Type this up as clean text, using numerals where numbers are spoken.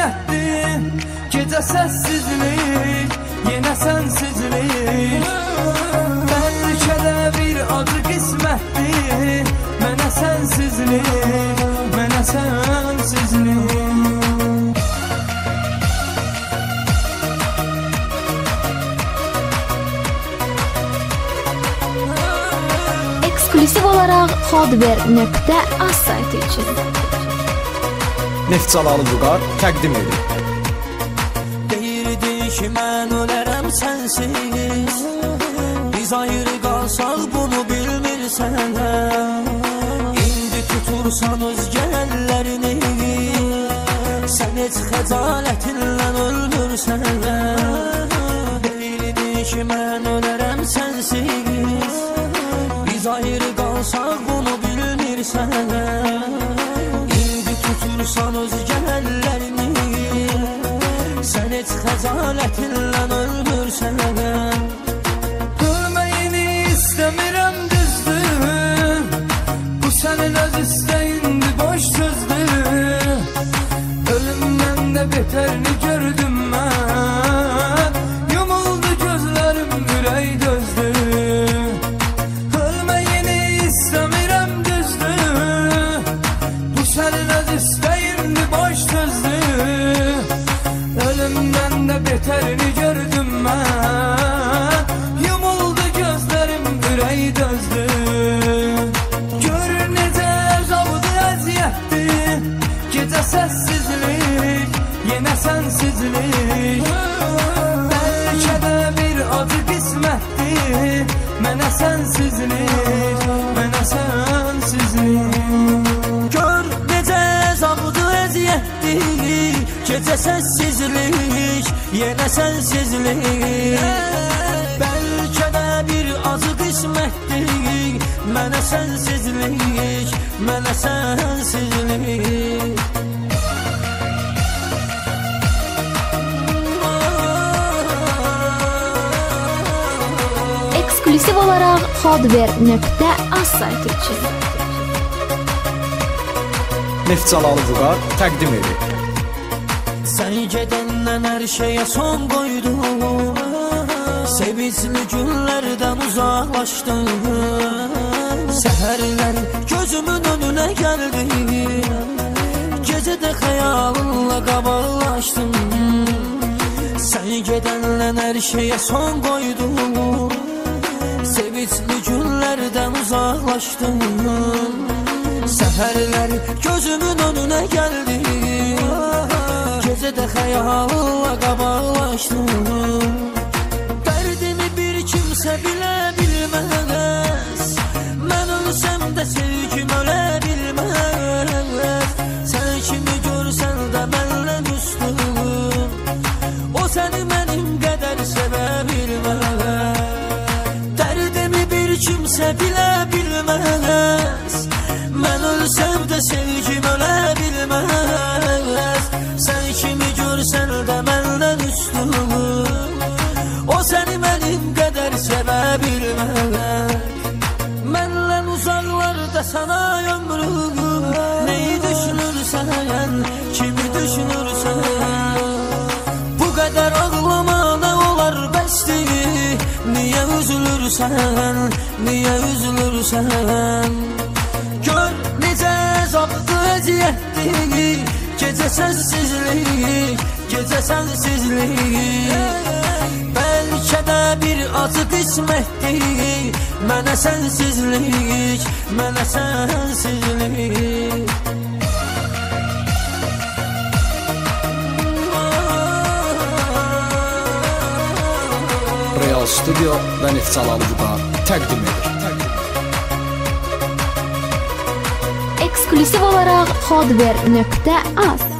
əziyyətdir, gecə səssizlik, yenə sənsizlik. Bəlkə də bir acı qismətdir, mənə sənsizlik, mənə sənsizlik. Eksklusiv olarak Hardware.az saytı için Neftçalalı Vüqar təqdim edir. Deyirdi ki mən ölərəm sənsiz, biz ayrı qalsaq bunu bilmirsən. İndi tutursan özgə əllərini, sən heç xəcalətinlə öldürsən. Deyirdi ki mən ölərəm sənsiz, biz ayrı qalsaq bunu bilmirsən. İndi tutursan özgə əllərini, sən heç xəcalətinlə öldürsən. Ölməyini istəmirəm düzdür, bu sənin öz istəyindir, boş sözdür. Ölümdən də betərini gördüm mən, yumuldu gözlərim, ürək dözdür. Betərini gördüm mən, yumuldu gözlərim, ürək dözdü. Gör necə əzabdı, əziyyətdir, gecə səssizlik, yenə sənsizlik. Bəlkə də bir acı qismətdir, mənə sənsizlik, mənə sənsizlik. Gör necə əzabdı, əziyyətdir, gecə səssizlik, yenə sənsizlik. Bəlkə də bir acı qismətdir, mənə sənsizlik, mənə sənsizlik. Eksklusiv olarak Hardware.az saytı için Neftçalalı Vüqar təqdim edir. Sən gedəndən hər şeyə son qoydum, sevincli günlərdən uzaqlaşdım. Səhərlər gözümün önünə gəldi, gecədə xəyalınla qabaqlaşdım. Sən gedəndən hər şeyə son qoydum, sevincli günlərdən uzaqlaşdım. Səhərlər gözümün önünə gəldi, gecədə xəyalınla qabaqlaşdım. Dərdimi bir kimsə bilə bilməz, mən ölsəm də sevgim ölə bilməz. Sən kimi görsən də məndən üstün, o səni mənim qədər sevə bilməz. Dərdimi bir kimsə bilə bilməz, mən ölsəm də sevgim ölə bilməz. Sən kimi görsən də məndən üstün, o səni mənim qədər sevə bilməz. Məndən uzaqlarda sana ömrüm, neyi düşünürsən, kimi düşünürsən. Bu qədər ağlamana olar bəsdir, niyə üzülürsən, niyə üzülürsən. Gör necə əzabdı, əziyyətdir, gecə səssizlik, gecə sənsizlik. Bəlkə də bir acı qismətdir, mənə sənsizlik, mənə sənsizlik. Real Studio və Neftçalalı Vüqar təqdim edir. Eksklusiv olarak Hardware.az